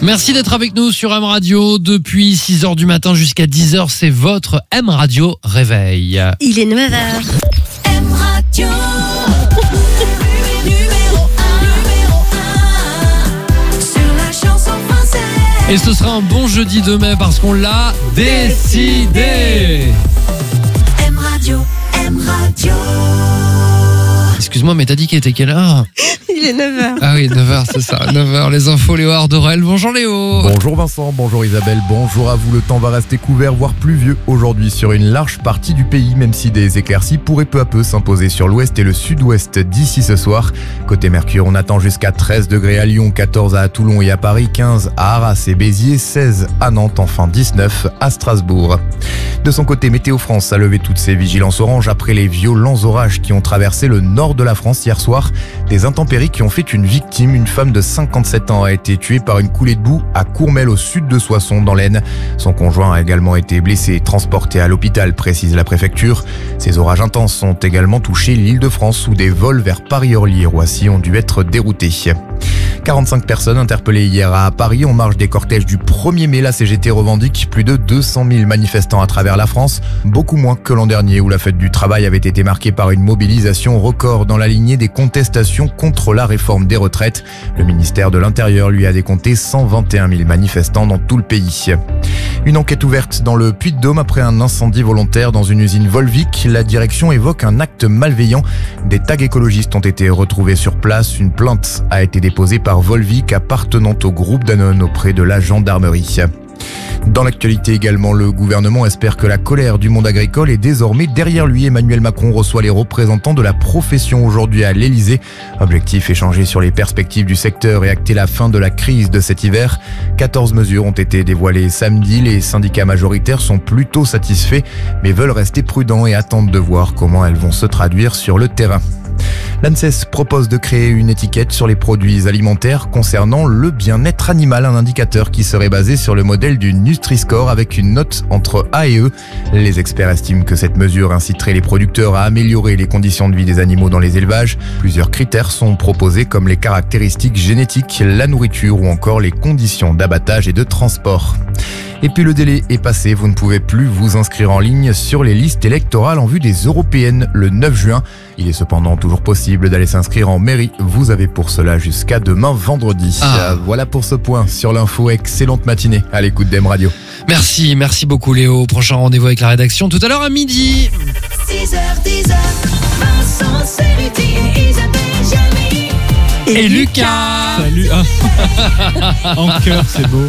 Merci d'être avec nous sur M Radio. Depuis 6h du matin jusqu'à 10h, c'est votre M Radio Réveil. Il est 9h. M Radio. Et ce sera un bon jeudi de mai parce qu'on l'a décidé. M Radio, M Radio. Excuse-moi, mais t'as dit qu'il était quelle heure ? Il est 9h. Ah oui, 9h, c'est ça. 9h, les infos, Léo Ardorel. Bonjour Léo. Bonjour Vincent, bonjour Isabelle, bonjour à vous. Le temps va rester couvert, voire pluvieux aujourd'hui sur une large partie du pays, même si des éclaircies pourraient peu à peu s'imposer sur l'ouest et le sud-ouest d'ici ce soir. Côté Mercure, on attend jusqu'à 13 degrés à Lyon, 14 à Toulon et à Paris, 15 à Arras et Béziers, 16 à Nantes, enfin 19 à Strasbourg. De son côté, Météo France a levé toutes ses vigilances orange après les violents orages qui ont traversé le nord de la France hier soir. Des intempéries qui ont fait une victime, une femme de 57 ans a été tuée par une coulée de boue à Courmel au sud de Soissons dans l'Aisne. Son conjoint a également été blessé et transporté à l'hôpital, précise la préfecture. Ces orages intenses ont également touché l'Île-de-France où des vols vers Paris-Orly et Roissy ont dû être déroutés. 45 personnes interpellées hier à Paris en marge des cortèges du 1er mai. La CGT revendique plus de 200 000 manifestants à travers la France, beaucoup moins que l'an dernier où la fête du travail avait été marquée par une mobilisation record dans la lignée des contestations contre la réforme des retraites. Le ministère de l'Intérieur lui a décompté 121 000 manifestants dans tout le pays. Une enquête ouverte dans le Puy-de-Dôme après un incendie volontaire dans une usine Volvic. La direction évoque un acte malveillant. Des tags écologistes ont été retrouvés sur place. Une plainte a été déposée par Volvic appartenant au groupe Danone auprès de la gendarmerie. Dans l'actualité également, le gouvernement espère que la colère du monde agricole est désormais derrière lui. Emmanuel Macron reçoit les représentants de la profession aujourd'hui à l'Elysée. Objectif, échanger sur les perspectives du secteur et acter la fin de la crise de cet hiver. 14 mesures ont été dévoilées samedi. Les syndicats majoritaires sont plutôt satisfaits, mais veulent rester prudents et attendent de voir comment elles vont se traduire sur le terrain. L'ANSES propose de créer une étiquette sur les produits alimentaires concernant le bien-être animal, un indicateur qui serait basé sur le modèle du Nutri-Score avec une note entre A et E. Les experts estiment que cette mesure inciterait les producteurs à améliorer les conditions de vie des animaux dans les élevages. Plusieurs critères sont proposés comme les caractéristiques génétiques, la nourriture ou encore les conditions d'abattage et de transport. Et puis le délai est passé, vous ne pouvez plus vous inscrire en ligne sur les listes électorales en vue des européennes le 9 juin. Il est cependant toujours possible d'aller s'inscrire en mairie. Vous avez pour cela jusqu'à demain vendredi. Voilà pour ce point sur l'info. Excellente matinée à l'écoute d'M Radio. Merci beaucoup Léo. Prochain rendez-vous avec la rédaction tout à l'heure à midi. 6h, 10h, Vincent, Céruti, Isabelle, Jamie. Et Lucas. Salut. En cœur, c'est beau.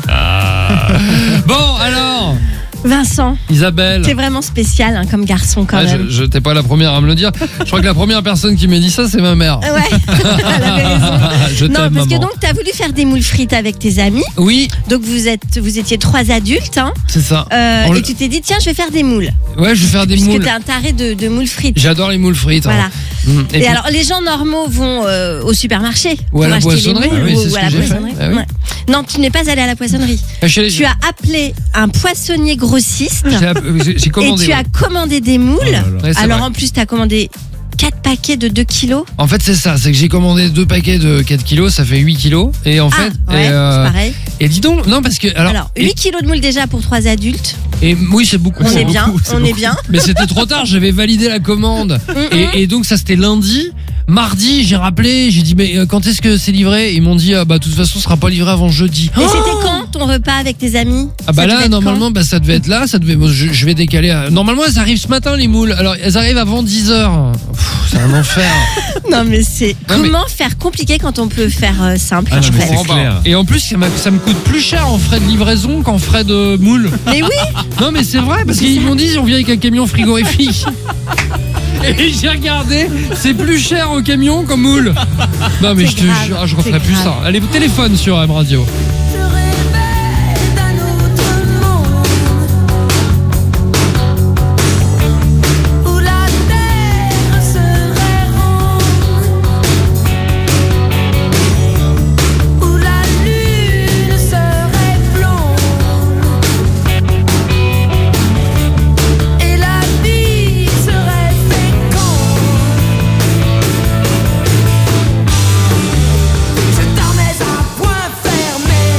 Bon alors Vincent, Isabelle, t'es vraiment spécial comme garçon quand même. je t'ai pas la première à me le dire. Je crois que la première personne qui m'a dit ça, c'est ma mère. Ouais, elle avait raison. Je Non, t'aime, parce que maman. donc t'as voulu faire des moules frites avec tes amis. Oui, Donc vous étiez 3 adultes, hein. c'est ça. Et tu t'es dit tiens, je vais faire des moules. Ouais, je vais faire des Puisque moules. t'es un taré de moules frites. J'adore les moules frites. Voilà. Et Et puis- alors, les gens normaux vont au supermarché Ou à pour la acheter poissonnerie. les moules, Ah oui, c'est ce ou à que la j'ai fait. poissonnerie. Ah oui. Ouais. Non, tu n'es pas allé à la poissonnerie. Chez les- Tu as appelé un poissonnier grossiste J'ai et commandé. tu ouais. as commandé des moules. Oh là là. Ouais, c'est Alors vrai. en plus, tu as commandé 4 paquets de 2 kilos. En fait, c'est ça. C'est que j'ai commandé 2 paquets de 4 kilos, ça fait 8 kilos. Et en fait, ouais, c'est pareil. et dis donc, non, parce que. Alors 8 kilos de moules déjà pour 3 adultes. et oui, c'est beaucoup. On c'est est bien, beaucoup, c'est on est beaucoup. bien. Mais c'était trop tard, j'avais validé la commande. Et donc, ça c'était lundi. Mardi, j'ai rappelé, j'ai dit, mais quand est-ce que c'est livré? Ils m'ont dit, de toute façon, ce sera pas livré avant jeudi. Et c'était quand ton repas avec tes amis? Ah bah Ça devait là être normalement ça devait être là, je vais décaler. Normalement elles arrivent ce matin les moules. Alors elles arrivent avant 10h. C'est un enfer. quand? Non mais c'est Non, mais- comment faire compliqué quand on peut faire simple Ah, en non, mais fait. c'est clair. Et en plus ça me coûte plus cher en frais de livraison qu'en frais de moule. Mais oui, Non mais c'est vrai parce qu'ils m'ont dit on vient avec un camion frigorifique. Et j'ai regardé, c'est plus cher au camion qu'au moule. Non mais C'est je te grave, jure, je referai c'est plus grave. ça. Allez, téléphone sur M Radio. Je rêvais d'un autre monde où la terre serait ronde, où la lune serait blonde et la vie serait féconde. Je dormais à point fermé.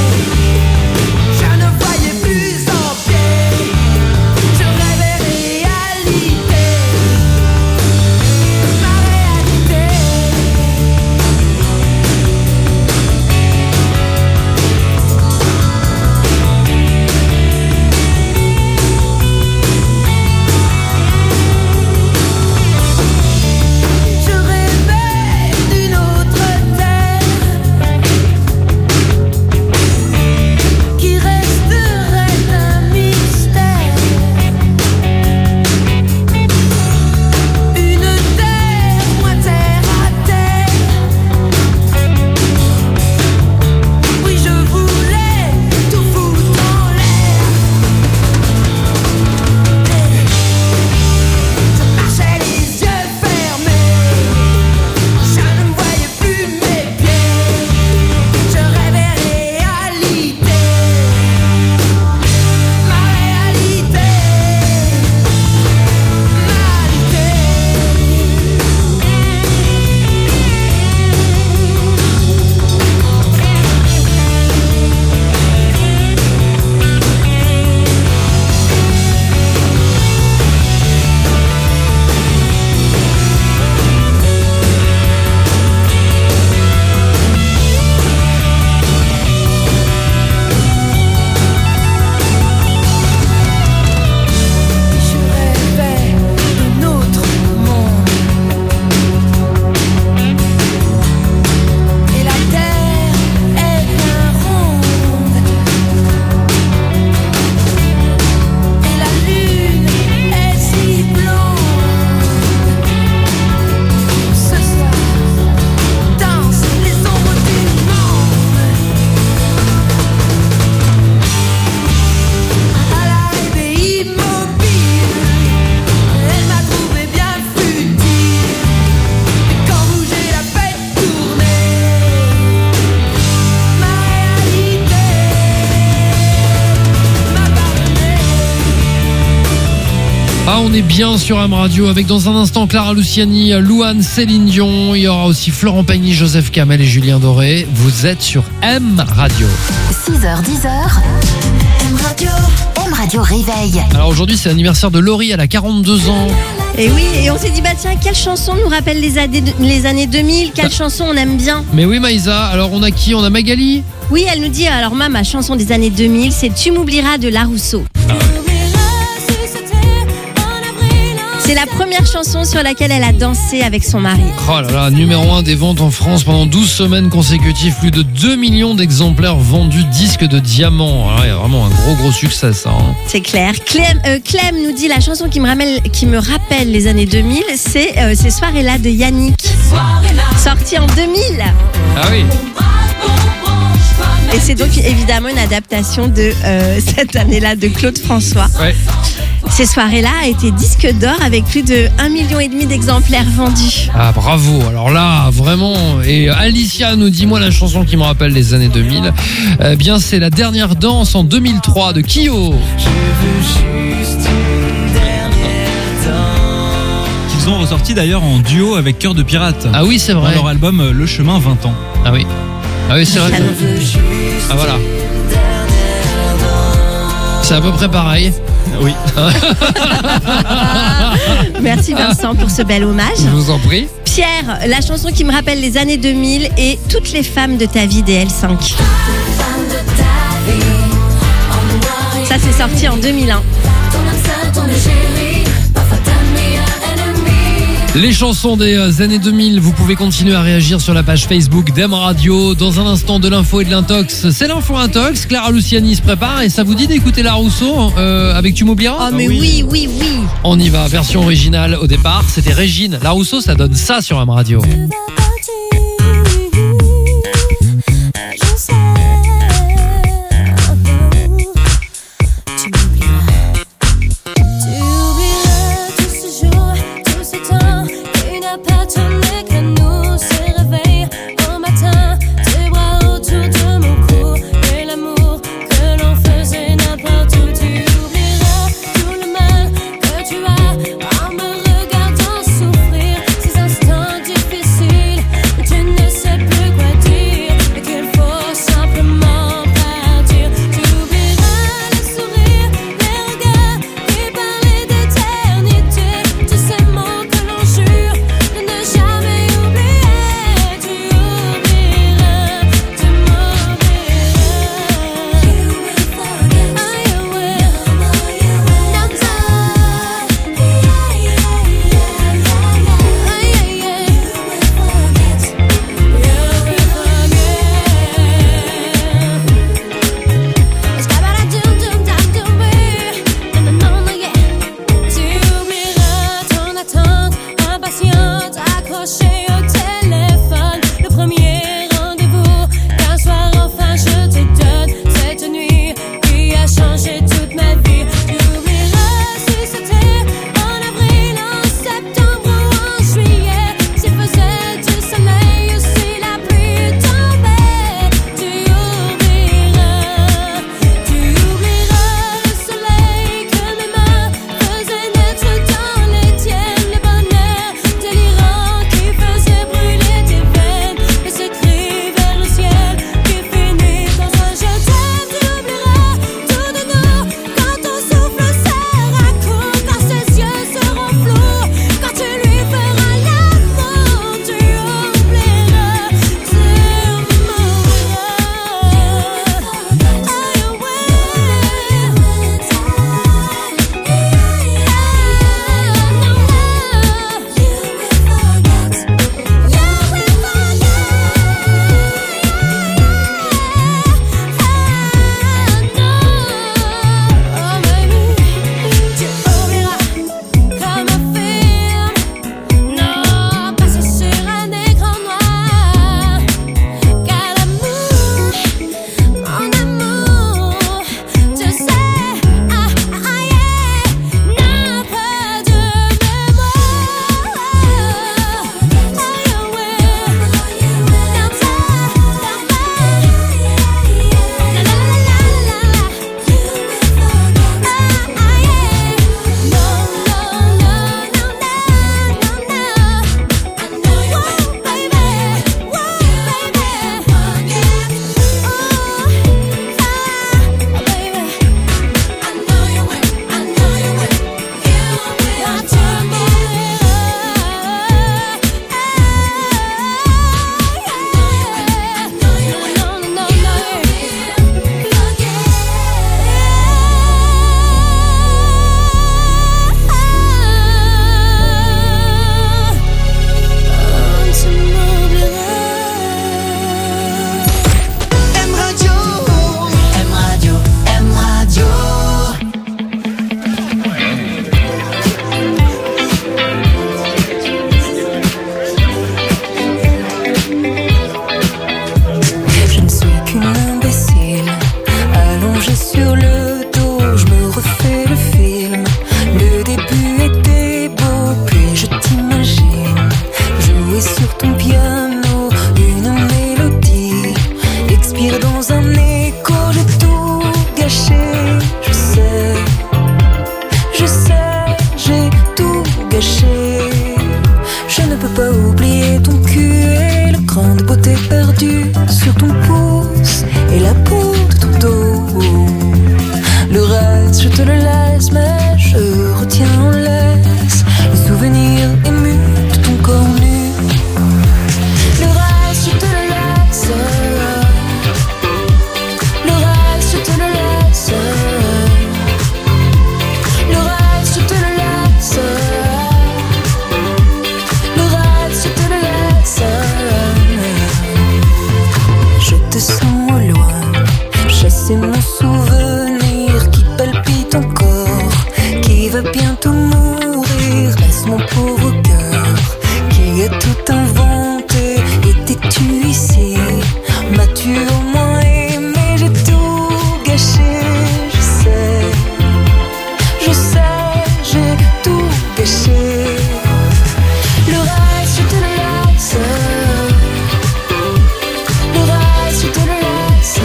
Ah, on est bien sur M Radio avec dans un instant Clara Luciani, Louane, Céline Dion. Il y aura aussi Florent Pagny, Joseph Kamel et Julien Doré. Vous êtes sur M Radio. 6h, 10h. M Radio réveille. Alors aujourd'hui, c'est l'anniversaire de Laurie, elle a 42 ans. Et oui, et on s'est dit, bah tiens, quelle chanson nous rappelle les années 2000? Quelle chanson on aime bien? Mais oui, Maïsa, alors on a qui? On a Magali? Oui, elle nous dit, alors ma chanson des années 2000, c'est Tu m'oublieras de La Rousseau. C'est la première chanson sur laquelle elle a dansé avec son mari. Oh là là, numéro 1 des ventes en France pendant 12 semaines consécutives. Plus de 2 millions d'exemplaires vendus, disque de diamant. Alors, il y a vraiment un gros succès, ça. Hein. C'est clair. Clem nous dit, la chanson qui me rappelle les années 2000, c'est ces soirées-là de Yannick. Sorti en 2000. Ah oui. Et c'est donc évidemment une adaptation de cette année-là de Claude François. Ouais. Ces soirées-là a été disque d'or avec plus de 1,5 million d'exemplaires vendus. Ah bravo, alors là vraiment. Et Alicia nous dit, moi la chanson qui me rappelle les années 2000, eh bien c'est La Dernière Danse en 2003 de Kyo. Qu'ils ont ressorti d'ailleurs en duo avec Cœur de Pirate. Ah oui, c'est Dans vrai. leur album Le Chemin 20 ans. Ah oui. Ah oui, c'est vrai. Ah voilà. C'est à peu près pareil. Oui. Merci Vincent pour ce bel hommage. Je vous en prie. Pierre, la chanson qui me rappelle les années 2000 et Toutes les femmes de ta vie des L5. Ça c'est sorti en 2001. Les chansons des années 2000, vous pouvez continuer à réagir sur la page Facebook d'M Radio. Dans un instant, de l'info et de l'intox. C'est l'info intox. Clara Luciani se prépare et ça vous dit d'écouter La Rousseau avec Tu m'oublieras? Oh mais oui. On y va, version originale au départ. C'était Régine. La Rousseau, ça donne ça sur M Radio. Difficile va bientôt mourir. Laisse mon pauvre cœur qui a tout inventé. Étais-tu ici? M'as-tu au moins aimé? J'ai tout gâché, je sais, j'ai tout gâché. Le reste, je te le laisse. Le reste, je te le laisse.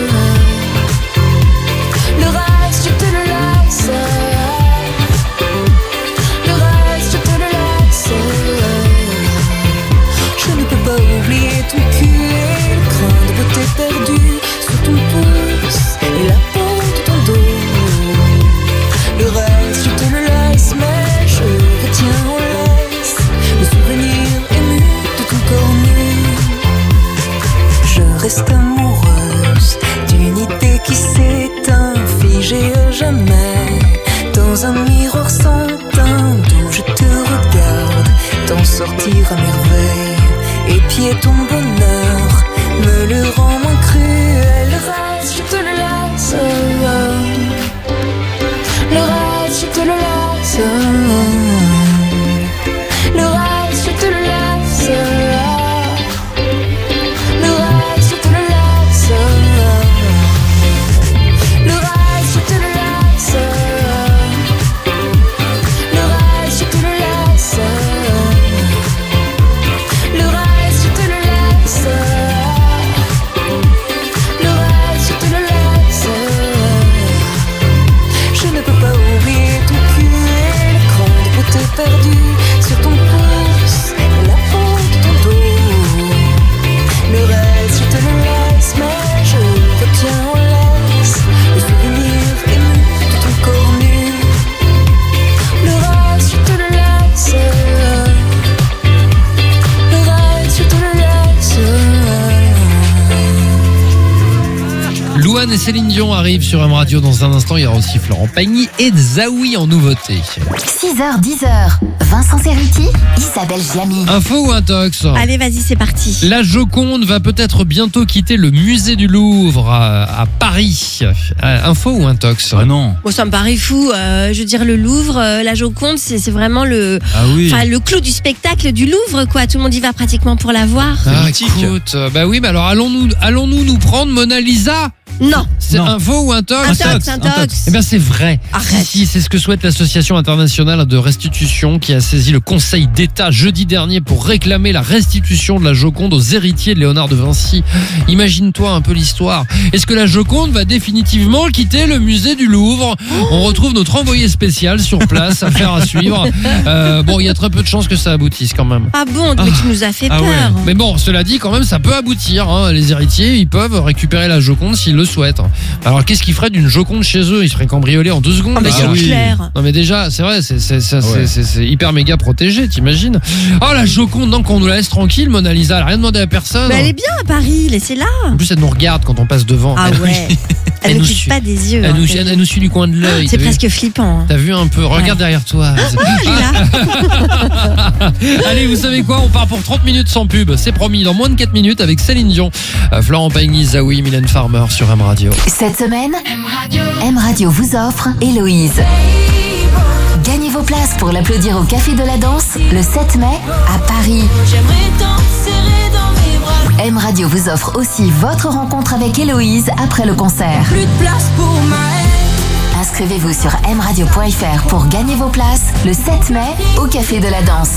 Le reste, je te le laisse. Le reste, je te le laisse. Je ne peux pas oublier ton cul et le grain de beauté perdu sur ton pouce et la peau de ton dos. Le reste, je te le laisse, mais je retiens en laisse le souvenir ému de ton corps nu. Je reste amoureuse d'une idée qui s'éteint, figée à jamais dans un miroir sans teint, d'où je te regarde t'en sortir à merveille. Épier ton bonheur me le rend moins cruel. Le reste, je te le laisse. Le reste, je te le laisse. Le reste, je te le laisse. Le reste, je te le laisse. Le reste, je te le laisse. Le reste, je te le laisse. Le reste, je te le laisse. Le reste, je te le laisse. Je ne peux pas oublier ton cul et le cran de beauté perdu sur ton pouce et la peau de ton dos. Le reste, je te le laisse, mais je retiens en laisse le souvenir ému de ton corps nu. Le reste, je te le laisse. Le reste, je te le laisse. Louane et Céline Dion arrivent sur M Radio dans un instant. Il y aura aussi Florent Pagny et Zawi en nouveauté. 6h, 10h. Vincent Cerruti, Isabelle Giamy. Info ou intox? Allez, vas-y, c'est parti. La Joconde va peut-être bientôt quitter le musée du Louvre à Paris. Info ou intox? Ah non. Bon, ça me paraît fou. Je veux dire, le Louvre, la Joconde, c'est vraiment le, Ah oui. enfin, le clou du spectacle du Louvre, quoi. Tout le monde y va pratiquement pour la voir. Ah, mythique. écoute, bah oui, mais alors allons-nous nous prendre Mona Lisa? Non. C'est Non. info ou intox? Intox. Eh bien c'est vrai. Arrête. Si, c'est ce que souhaite l'association internationale de restitution qui a saisi le Conseil d'État jeudi dernier pour réclamer la restitution de la Joconde aux héritiers de Léonard de Vinci. Imagine-toi un peu l'histoire. Est-ce que la Joconde va définitivement quitter le musée du Louvre? On retrouve notre envoyé spécial sur place, affaire à suivre. Bon, il y a très peu de chances que ça aboutisse quand même. Ah bon, mais tu nous as fait Ah peur. ouais. Mais bon, cela dit, quand même, ça peut aboutir. Hein. Les héritiers, ils peuvent récupérer la Joconde s'ils le souhaitent. Alors, qu'est-ce qu'ils feraient d'une Joconde chez eux? Ils se feraient cambrioler en 2 secondes. Ah, mais les c'est gars. oui. clair. Non mais déjà, c'est vrai, c'est Ouais. hyper méga protégé, t'imagines? Oh la Joconde, non, qu'on nous la laisse tranquille, Mona Lisa, elle a rien demandé à personne. Mais elle est bien à Paris, laissez-la. En plus, elle nous regarde quand on passe devant. Ah elle, ouais. Elle Elle ne nous quitte suit. pas des yeux. elle hein, nous, t'as elle vu. nous suit du coin de l'œil. C'est t'as vu presque flippant. hein. T'as vu un peu? Regarde Ouais. derrière toi. Elle est là. Allez, vous savez quoi? On part pour 30 minutes sans pub. C'est promis, dans moins de 4 minutes avec Céline Dion, Florent Pagny, Zawi, Mylène Farmer sur M Radio. Cette semaine, M Radio vous offre Héloïse. Gagnez vos places pour l'applaudir au Café de la Danse le 7 mai à Paris. J'aimerais t'en serrer dans mes bras. M Radio vous offre aussi votre rencontre avec Héloïse après le concert. Plus de place pour ma haine. Inscrivez-vous sur mradio.fr pour gagner vos places le 7 mai au Café de la Danse.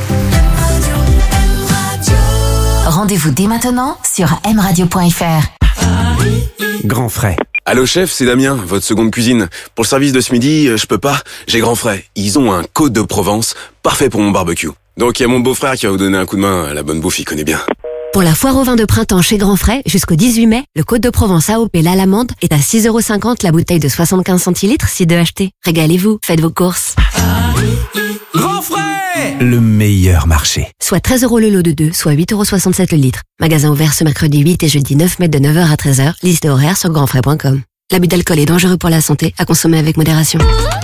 Rendez-vous dès maintenant sur mradio.fr. Grand frais. Allô chef, c'est Damien, votre seconde cuisine. Pour le service de ce midi, je peux pas, j'ai grand frais. Ils ont un Côte de Provence, parfait pour mon barbecue. Donc il y a mon beau-frère qui va vous donner un coup de main, la bonne bouffe, il connaît bien. Pour la foire au vin de printemps chez Grand Frais, jusqu'au 18 mai, le Côte de Provence AOP l'Alamande est à 6,50€ la bouteille de 75 centilitres si deux achetés. Régalez-vous, faites vos courses. Grand frais. Le meilleur marché. Soit 13€ le lot de 2, soit 8,67€ le litre. Magasin ouvert ce mercredi 8 et jeudi 9 mai de 9h à 13h. Liste horaire sur grandfrais.com. L'abus d'alcool est dangereux pour la santé, à consommer avec modération.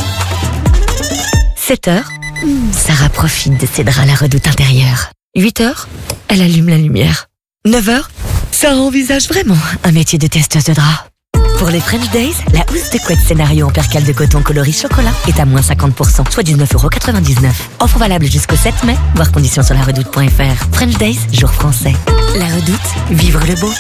7h, Sarah profite de ses draps à la redoute intérieure. 8h, elle allume la lumière. 9h, Sarah envisage vraiment un métier de testeuse de draps. Pour les French Days, la housse de couette scénario en percale de coton coloris chocolat est à moins 50%, soit 19,99€. Offre valable jusqu'au 7 mai, voir conditions sur laredoute.fr. French Days, jour français. La Redoute, vivre le beau.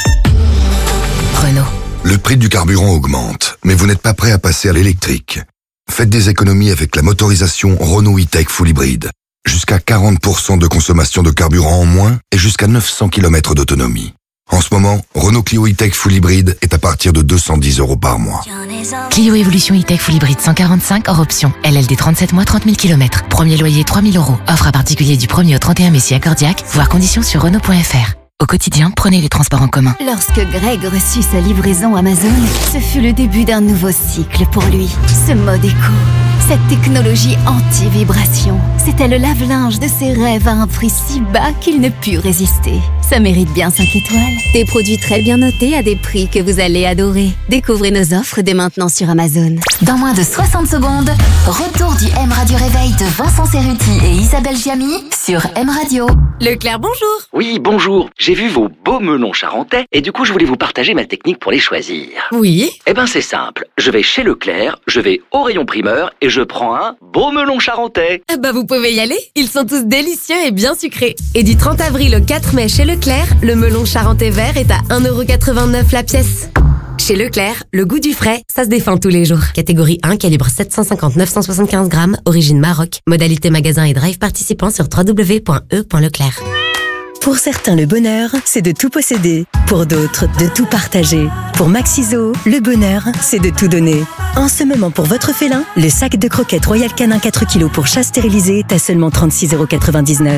Renault. Le prix du carburant augmente, mais vous n'êtes pas prêt à passer à l'électrique. Faites des économies avec la motorisation Renault E-Tech Full Hybrid. Jusqu'à 40% de consommation de carburant en moins et jusqu'à 900 km d'autonomie. En ce moment, Renault Clio E-Tech Full Hybrid est à partir de 210€ par mois. Clio Evolution E-Tech Full Hybrid 145 hors option. LLD 37 mois, 30 000 km. Premier loyer 3 000€. Offre à particulier du 1er au 31 mai si accordiaque. Voir conditions sur Renault.fr. Au quotidien, prenez les transports en commun. Lorsque Greg reçut sa livraison Amazon, ce fut le début d'un nouveau cycle pour lui. Ce mode éco, cette technologie anti-vibration, c'était le lave-linge de ses rêves à un prix si bas qu'il ne put résister. Ça mérite bien 5 étoiles. Des produits très bien notés à des prix que vous allez adorer. Découvrez nos offres dès maintenant sur Amazon. Dans moins de 60 secondes, retour du M Radio Réveil de Vincent Cerruti et Isabelle Giamy sur M Radio. Leclerc, bonjour. Oui, bonjour. J'ai vu vos beaux melons charentais et du coup je voulais vous partager ma technique pour les choisir. Oui. Eh ben c'est simple. Je vais chez Leclerc, je vais au rayon primeur et je prends un beau melon charentais. Bah vous pouvez y aller. Ils sont tous délicieux et bien sucrés. Et du 30 avril au 4 mai chez Leclerc, le melon charentais vert est à 1,89€ la pièce. Chez Leclerc, le goût du frais, ça se défend tous les jours. Catégorie 1, calibre 750-975 grammes, origine Maroc. Modalité magasin et drive participant sur www.e.leclerc. Pour certains, le bonheur, c'est de tout posséder. Pour d'autres, de tout partager. Pour Maxiso, le bonheur, c'est de tout donner. En ce moment, pour votre félin, le sac de croquettes Royal Canin 4 kg pour chat stérilisé est à seulement 36,99€.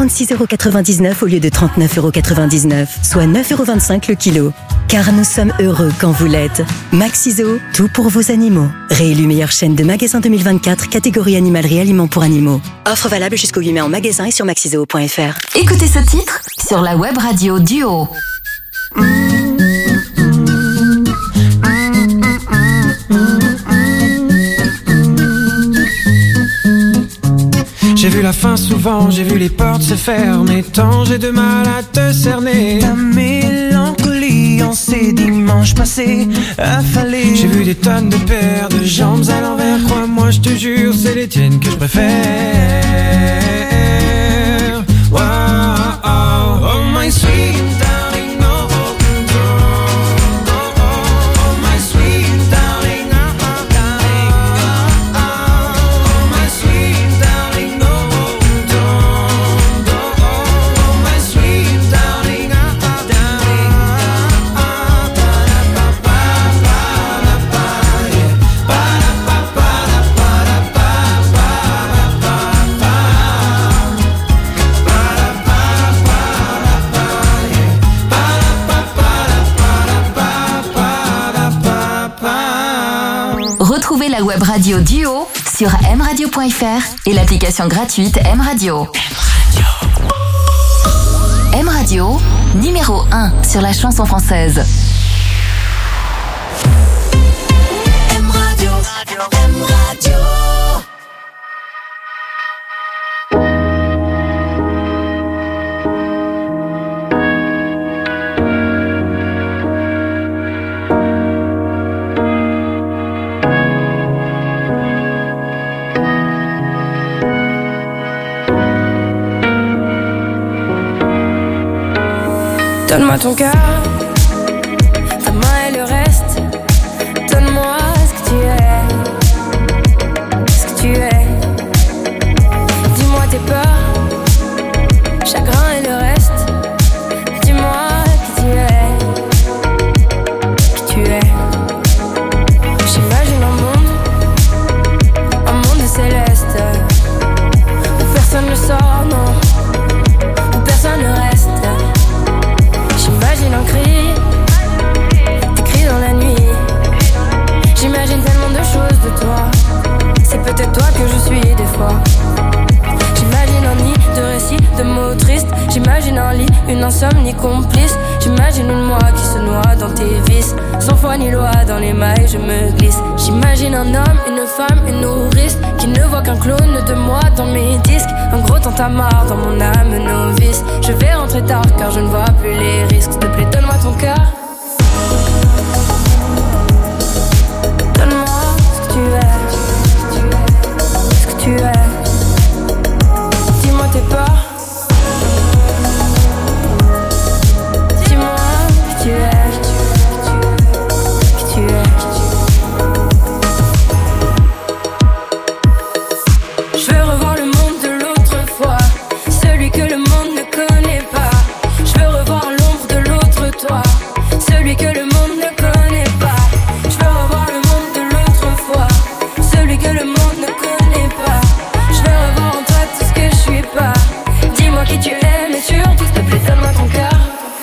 36,99€ au lieu de 39,99€, soit 9,25€ le kilo. Car nous sommes heureux quand vous l'êtes. Maxiso, tout pour vos animaux. Réélu meilleure chaîne de magasins 2024, catégorie animalerie aliments pour animaux. Offre valable jusqu'au 8 mai en magasin et sur maxiso.fr. Écoutez ce titre sur la web radio Duo. J'ai vu la fin souvent, j'ai vu les portes se fermer. Tant j'ai de mal à te cerner. Ta mélancolie en ces dimanches passés affalés. J'ai vu des tonnes de paires de jambes à l'envers. Crois-moi, je te jure, c'est les tiennes que je préfère. Wow, oh, oh my sweet darling, oh, oh, oh, oh, oh, my sweet darling, oh, oh, darling, oh, oh, my sweet darling, oh, oh, oh, my sweet darling, oh, oh, darling, oh, oh, pa pa pa pa yeah, pa pa pa Retrouvez la web radio Duo sur mradio.fr et l'application gratuite M Radio. M Radio, numéro 1 sur la chanson française. M Radio, M Radio. Donne-moi ton cœur, ta main et le reste. Donne-moi ce que tu es, ce que tu es. Dis-moi tes peurs, chagrin et le reste. Dis-moi qui tu es, J'imagine un monde céleste, où personne ne sort, non, où personne ne reste. J'imagine un cri, des cris dans la nuit. J'imagine tellement de choses de toi. C'est peut-être toi que je suis des fois. J'imagine un nid de récits, de mots tristes. J'imagine un lit, une insomnie complice. J'imagine une moi qui se noie dans tes vices. Sans foi ni loi, dans les mailles je me glisse. J'imagine un homme, une femme, une nourrice qui ne voit qu'un clone de moi dans mes disques. Un gros tintamarre dans mon âme novice. Je vais rentrer tard car je ne vois plus les risques. S'il te plaît, donne-moi ton cœur. tu es. Dis-moi tes peurs. Dis-moi qui tu es. Qui tu es. Je veux revoir le monde de l'autre fois, celui que le monde ne connaît pas. Je veux revoir l'ombre de l'autre toi, celui que le monde ne connaît pas. Je veux revoir le monde de l'autre fois, celui que le monde ne connaît pas. Je veux revoir en toi tout ce que je suis pas. Dis-moi qui tu es, mais surtout s'il te plaît donne-moi ton cœur.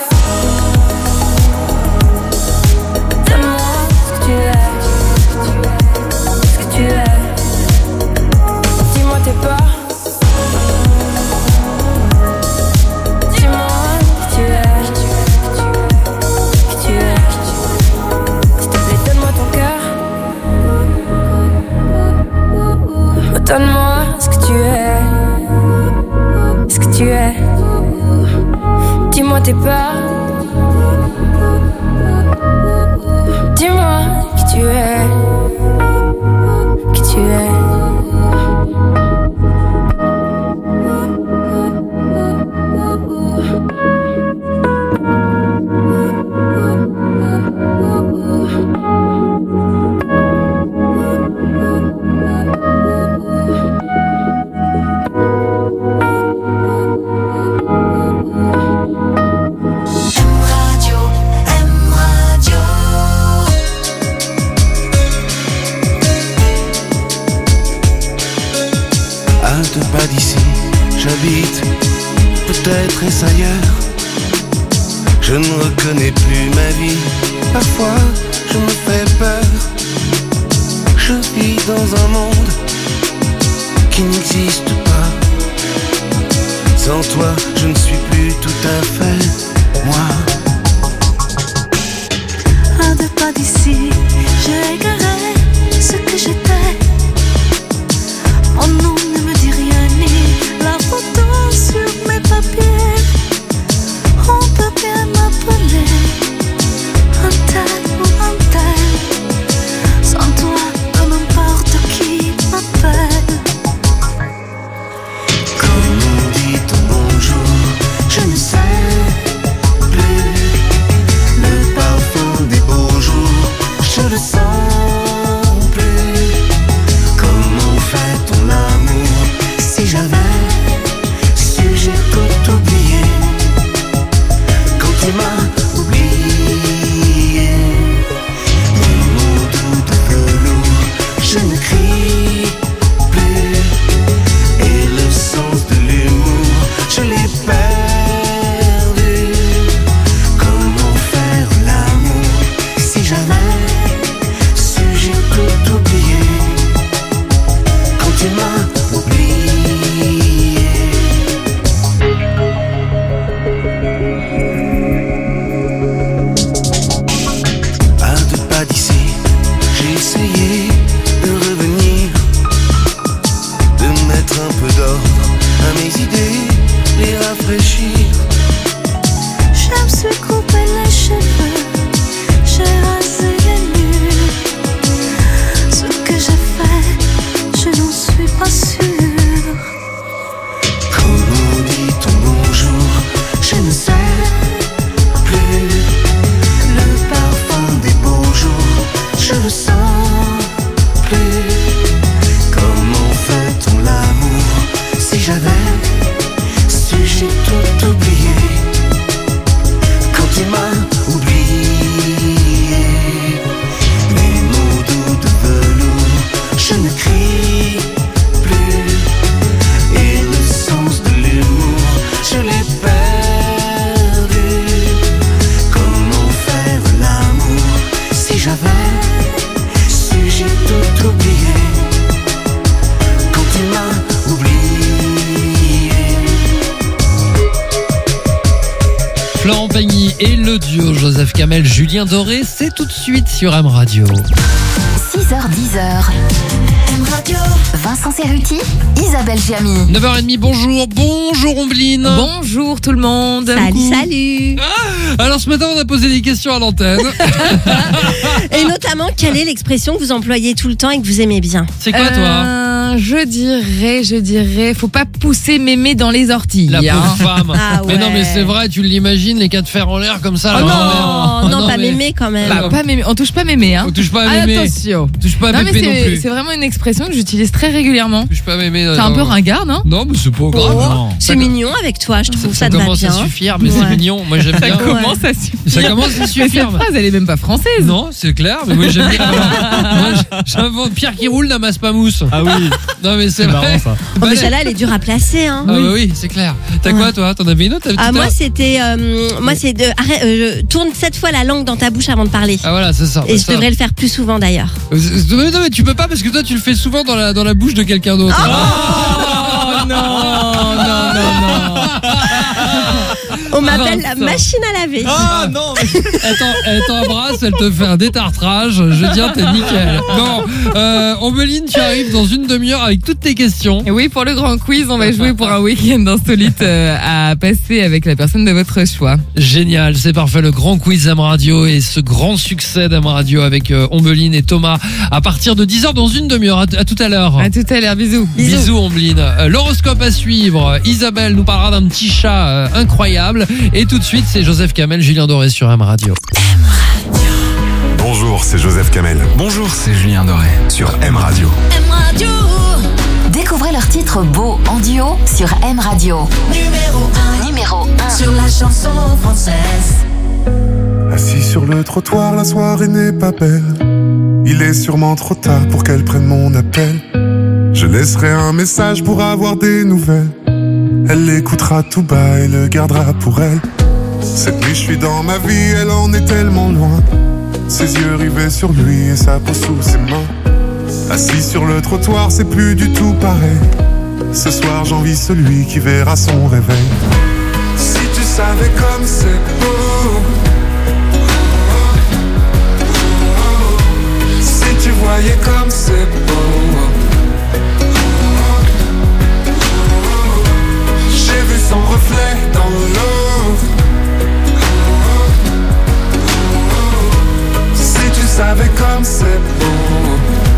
Donne-moi ce que tu es, ce que tu es. Dis-moi tes peurs. Dis-moi qui tu es, qui tu es. S'il te plaît donne-moi ton cœur. Donne-moi ce que tu es, ce que tu es. Dis-moi tes peurs. Dis-moi qui tu es, qui tu es. À deux pas d'ici, j'habite, peut-être est-ce ailleurs. Je ne reconnais plus ma vie, parfois je me fais peur. Je vis dans un monde qui n'existe pas. Sans toi, je ne suis plus tout à fait moi. À deux pas d'ici, j'ai égaré ce que j'étais. Mon nom ne me dit rien ni la photo sur mes papiers. On peut bien m'appeler un tel ou un tel. Sans toi, peu m'importe qui m'appelle. Comme on dit ton bonjour, je ne sais plus. Le parfum des beaux jours, je le sens plus. Comment fait-on l'amour? Si j'avais su, j'ai tout oublié. Quand tu m'as oublié, les mots doux de velours, je ne crie plus. Et le sens de l'humour, je l'ai perdu. Comment faire l'amour? Si j'avais su, j'ai tout oublié. Quand tu m'as oublié. À deux pas d'ici, j'ai essayé de revenir, de mettre un peu d'ordre à mes idées, les rafraîchir. Je me suis coupé les cheveux, j'ai rasé les murs. Ce que j'ai fait, je n'en suis pas sûre. Comment dit ton bonjour? Je ne sais plus. Le parfum des beaux jours, je le sens plus. Comment fait-on l'amour? Si j'avais su, j'ai tout oublié. Quand tu m'as oublié, les mots doux de velours, je ne crie plus. Et le sens de l'humour, je l'ai perdu. Comment faire l'amour? Si j'avais su, j'ai tout oublié. Quand tu m'as oublié. Florent Pagny et le duo Joseph Kamel, Julien Doré, c'est tout de suite sur M Radio. 6h10. M Radio. Vincent Cerruti, Isabelle Giamy. 9h30, bonjour Ombline. Bonjour tout le monde. Salut. Alors ce matin on a posé des questions à l'antenne. Et notamment, quelle est l'expression que vous employez tout le temps et que vous aimez bien? C'est quoi toi? bien, je dirais, faut pas pousser mémé dans les orties. La pauvre femme. Ah ouais. Mais non, mais c'est vrai, tu l'imagines, les cas de fer en l'air comme ça. Oh la non, grand-mère. non, pas mais- mémé quand même. Bah, pas mémé. On touche pas mémé, hein. On touche pas à mémé. Attention. Touche pas à Non, mais Pépé non plus. c'est vraiment une expression que j'utilise très régulièrement. Touche pas à mémé. C'est un peu ringard, non? Non, mais c'est pas grave. Oh, non. c'est mignon avec toi, je trouve ça te va commence bien. à suffire, mais c'est Ouais. mignon. Moi j'aime bien. Ça commence à suffire. Ça commence à Mais suffire. cette phrase, elle est même pas française. Non, c'est clair, mais moi j'aime bien. Moi, j'invente Pierre qui roule n'amasse pas mousse. Ah oui. Non, mais c'est marrant vrai. ça. Oh, mais celle-là, elle est dure à placer. Hein. Ah bah oui, c'est clair. T'as quoi toi? T'en avais une autre? Ah, moi, c'était. Moi, c'est de. Arrête, tourne 7 fois la langue dans ta bouche avant de parler. Ah voilà, c'est ça. Et je devrais le faire plus souvent d'ailleurs. Non, mais tu peux pas parce que toi tu le fais souvent dans la bouche de quelqu'un d'autre. Oh non. On m'appelle la Vincent. machine à laver. Ah non. Elle t'embrasse, elle te fait un détartrage. Je dis, t'es nickel. Bon, Ombeline, tu arrives dans une demi-heure avec toutes tes questions. Et oui, pour le grand quiz, on va jouer pour un week-end insolite à passer avec la personne de votre choix. Génial, c'est parfait. Le grand quiz d'Am Radio et ce grand succès d'Am Radio avec Ombeline et Thomas à partir de 10h dans une demi-heure. À tout à l'heure. À tout à l'heure, bisous. Bisous Ombeline. L'horoscope à suivre. Isabelle nous parlera d'un petit chat incroyable. Et tout de suite, c'est Joseph Kamel, Julien Doré sur M Radio. Bonjour, c'est Joseph Kamel. Bonjour, c'est Julien Doré. Sur M Radio. Découvrez leurs titres beaux en duo sur M Radio. Numéro 1 sur la chanson française. Assis sur le trottoir, la soirée n'est pas belle. Il est sûrement trop tard pour qu'elle prenne mon appel. Je laisserai un message pour avoir des nouvelles. Elle l'écoutera tout bas et le gardera pour elle. Cette nuit je suis dans ma vie, elle en est tellement loin. Ses yeux rivés sur lui et sa peau sous ses mains. Assis sur le trottoir, c'est plus du tout pareil. Ce soir j'envie celui qui verra son réveil. Si tu savais comme c'est beau. Si tu voyais comme c'est beau. J'ai vu son reflet dans l'eau. Si tu savais comme c'est beau.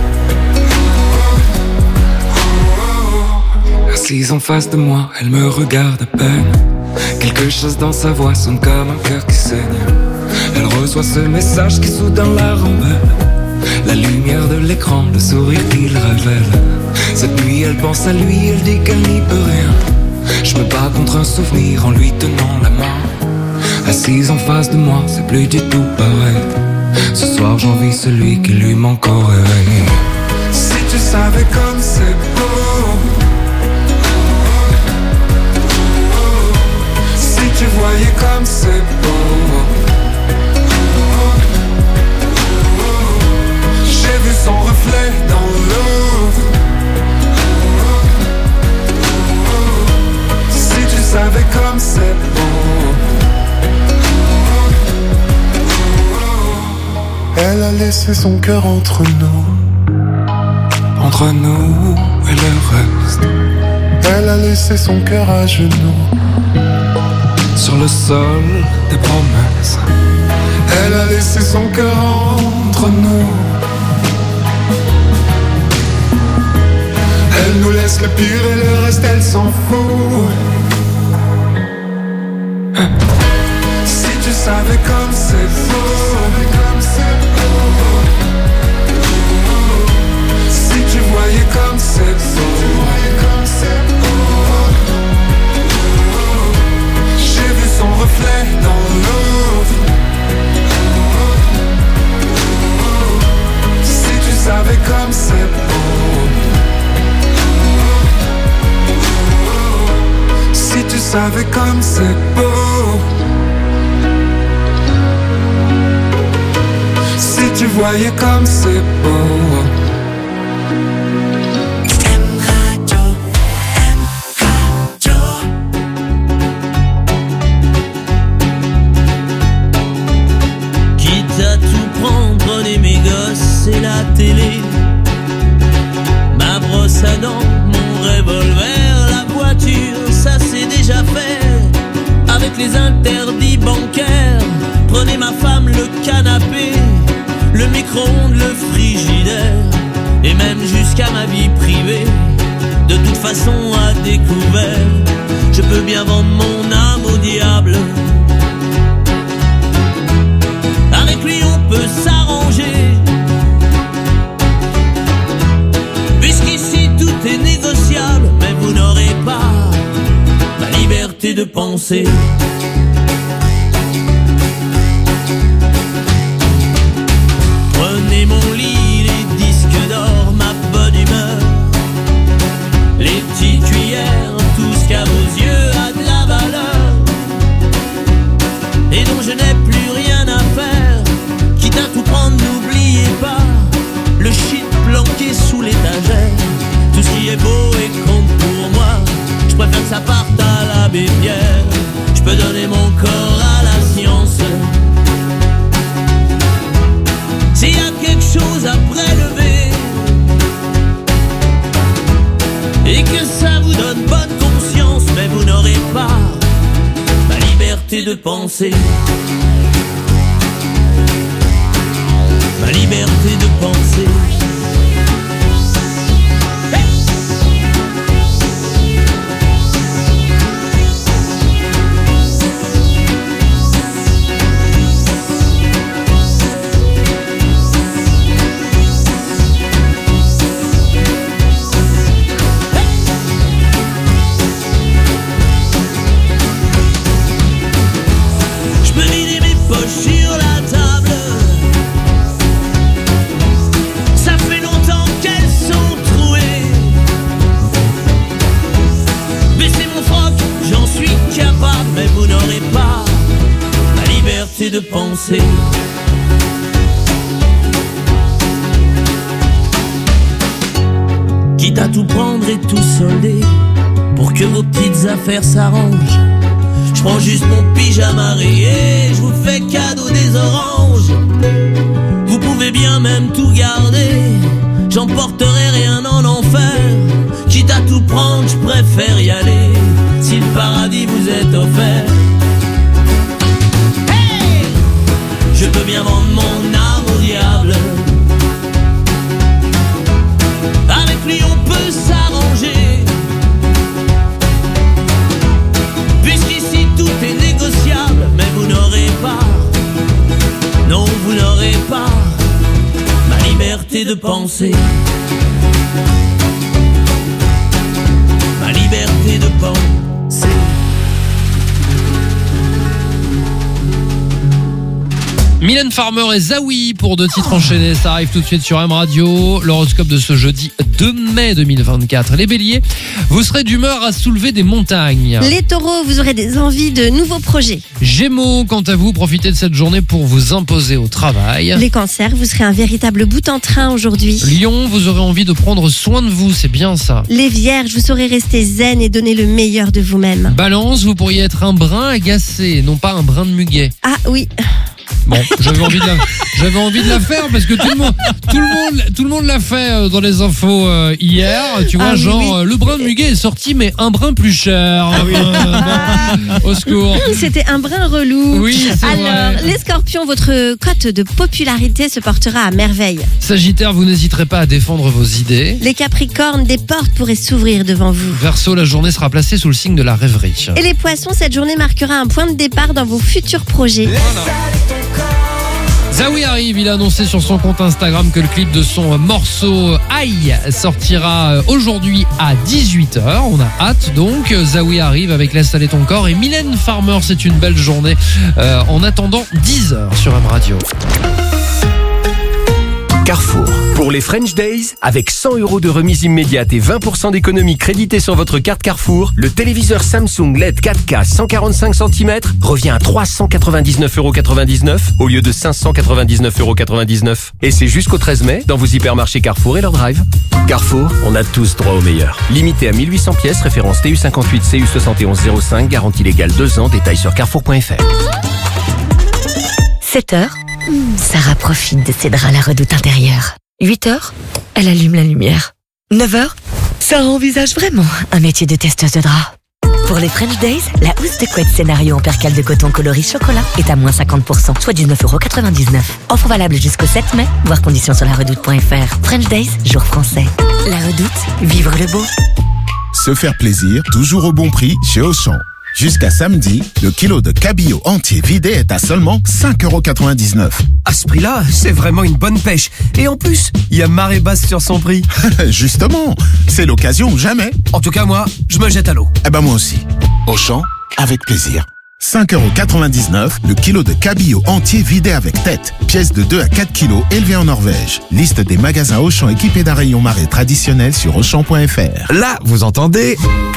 Assise en face de moi, elle me regarde à peine. Quelque chose dans sa voix sonne comme un cœur qui saigne. Elle reçoit ce message qui soudain la rembelle. La lumière de l'écran, le sourire qu'il révèle. Cette nuit elle pense à lui, elle dit qu'elle n'y peut rien. Je me bats contre un souvenir en lui tenant la main. Assise en face de moi, c'est plus du tout pareil. Ce soir j'envie celui qui lui manque au réveil. Si tu savais comme c'est beau. Si tu voyais comme c'est beau. J'ai vu son reflet dans l'eau. Si tu savais comme c'est beau. Elle a laissé son cœur entre nous. Entre nous et le reste. Elle a laissé son cœur à genoux. Sur le sol des promesses. Elle a laissé son cœur entre nous. Elle nous laisse le pire et le reste elle s'en fout. Si tu savais comme c'est beau. Si tu voyais comme c'est beau. J'ai vu son reflet dans l'eau. Si tu savais comme c'est beau. Si tu savais comme c'est beau. Si tu voyais comme c'est beau. Quitte à tout prendre, prenez mes gosses et la télé. Ma brosse à dents, mon revolver, la voiture, ça c'est déjà fait. Avec les interdits bancaires, prenez ma femme, le canapé, le micro-ondes, le frigidaire, et même jusqu'à ma vie privée. poisson à découvert. Je peux bien vendre mon âme au diable. Avec lui on peut s'arranger, puisqu'ici tout est négociable. Mais vous n'aurez pas ma liberté de penser. Prenez mon lit, les disques d'or, ma bonne humeur, les petites cuillères, tout ce qu'à vos yeux a de la valeur et dont je n'ai plus rien à faire. Quitte à tout prendre, n'oubliez pas le shit planqué sous l'étagère. Tout ce qui est beau et compte pour moi, je préfère que ça parte à l'abbé Pierre. Je peux donner mon corps à la science. S'il y a quelque chose à prélever et que ça vous donne bonne conscience, mais vous n'aurez pas ma liberté de penser. Ma liberté de penser. Sur la table, ça fait longtemps qu'elles sont trouées. Baissez mon froc, j'en suis capable, mais vous n'aurez pas ma liberté de penser. Quitte à tout prendre et tout solder pour que vos petites affaires s'arrangent, je prends juste mon pyjama rayé, je vous fais cadeau des oranges. Vous pouvez bien même tout garder, j'emporterai rien en enfer. Quitte à tout prendre, je préfère y aller, si le paradis vous est offert. Hey, je peux bien vendre mon âme au diable. Avec lui on peut s'arranger, puisqu'ici tout est négociable. Mais vous n'aurez pas, non vous n'aurez pas ma liberté de penser. Ma liberté de penser. Mylène Farmer et Zawi pour 2 titres enchaînés, ça arrive tout de suite sur M Radio. L'horoscope de ce jeudi 2 mai 2024. Les béliers, vous serez d'humeur à soulever des montagnes. Les taureaux, vous aurez des envies de nouveaux projets. Gémeaux, quant à vous, profitez de cette journée pour vous imposer au travail. Les cancers, vous serez un véritable bout en train aujourd'hui. Lion, vous aurez envie de prendre soin de vous, c'est bien ça. Les vierges, vous saurez rester zen et donner le meilleur de vous-même. Balance, vous pourriez être un brin agacé, non pas un brin de muguet. Ah oui. Bon, j'avais envie de la faire parce que tout le monde l'a fait dans les infos hier, tu vois, oui. Le brin de muguet est sorti mais un brin plus cher. Ah oui. Bon, au secours. C'était un brin relou. Oui, c'est Alors, vrai. les scorpions, votre cote de popularité se portera à merveille. Sagittaire, vous n'hésiterez pas à défendre vos idées. Les capricornes, des portes pourraient s'ouvrir devant vous. Verseau, la journée sera placée sous le signe de la rêverie. Et les poissons, cette journée marquera un point de départ dans vos futurs projets. Zawi arrive, il a annoncé sur son compte Instagram que le clip de son morceau Aïe sortira aujourd'hui à 18h. On a hâte donc. Zawi arrive avec Laisse aller ton corps et Mylène Farmer, c'est une belle journée en attendant 10h sur M Radio. Carrefour. Pour les French Days, avec 100 € de remise immédiate et 20% d'économie créditée sur votre carte Carrefour, le téléviseur Samsung LED 4K 145 cm revient à 399,99 € au lieu de 599,99 €. Et c'est jusqu'au 13 mai dans vos hypermarchés Carrefour et leur drive. Carrefour, on a tous droit au meilleur. Limité à 1800 pièces, référence TU58 CU7105, garantie légale 2 ans, détails sur carrefour.fr. 7h, Sarah profite de ses draps à la redoute intérieure. 8h, elle allume la lumière. 9h, Sarah envisage vraiment un métier de testeuse de draps. Pour les French Days, la housse de couette scénario en percale de coton coloris chocolat est à moins 50%, soit 19,99 €. Offre valable jusqu'au 7 mai, voir conditions sur laredoute.fr. French Days, jour français. La Redoute, vivre le beau. Se faire plaisir, toujours au bon prix chez Auchan. Jusqu'à samedi, le kilo de cabillaud entier vidé est à seulement 5,99 €. À ce prix-là, c'est vraiment une bonne pêche. Et en plus, il y a marée basse sur son prix. Justement, c'est l'occasion ou jamais. En tout cas, moi, je me jette à l'eau. Eh ben moi aussi. Auchan, avec plaisir. 5,99 € le kilo de cabillaud entier vidé avec tête. Pièce de 2 à 4 kilos élevée en Norvège. Liste des magasins Auchan équipés d'un rayon marée traditionnel sur Auchan.fr. Là, vous entendez...